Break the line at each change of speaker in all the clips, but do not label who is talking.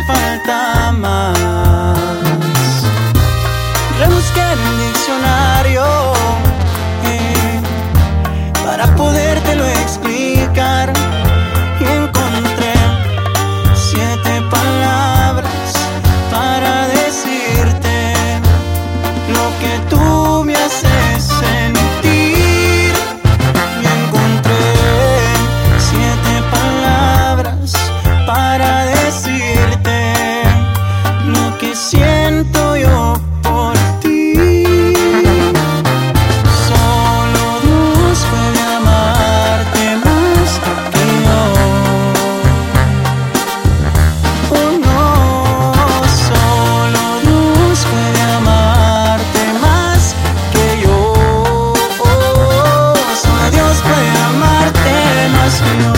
falta más. Rebusqué en el diccionario para podértelo explicar y encontré 7 palabras para decirte lo que tú me haces sentir. Y encontré 7 palabras para decirte lo que siento yo por ti. Solo Dios puede amarte más que yo. Oh no, solo Dios puede amarte más que yo. Solo Dios puede amarte más que yo.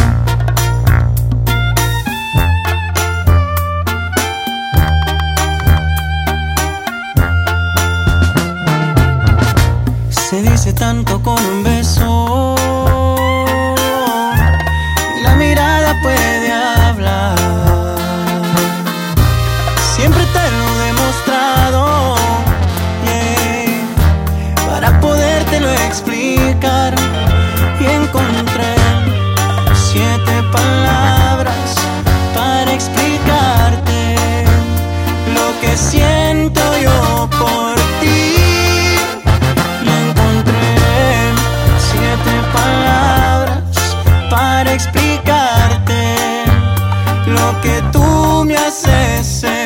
Se dice tanto con un beso, y la mirada puede hablar. Siempre te lo he demostrado, para podértelo explicar. Y encontré 7 palabras para explicarte lo que siento yo por ti. Para explicarte lo que tú me haces sentir.